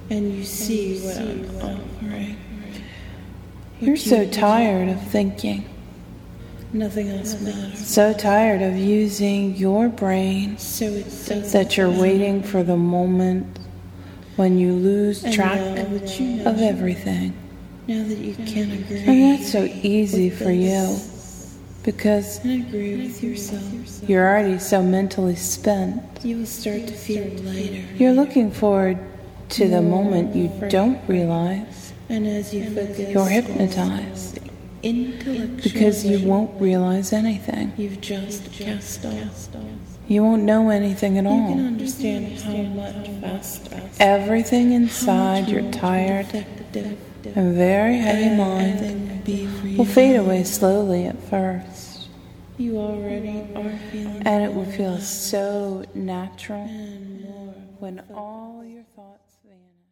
and you see what I'm offering. You're so tired of thinking. Nothing else matters. So tired of using your brain that you're waiting for the moment when you lose track of everything. Now that you can agree. And that's so easy for you because and agree with yourself. You're already so mentally spent. You will start to feel lighter. You're looking forward to the moment you don't realize. And as you focus, you're hypnotized. Because you won't realize anything. You've just cast off. You won't know anything at all. You can understand how much faster. Everything inside your tired and very heavy mind will fade away slowly at first. You already are feeling. And it will feel so natural when all your thoughts vanish.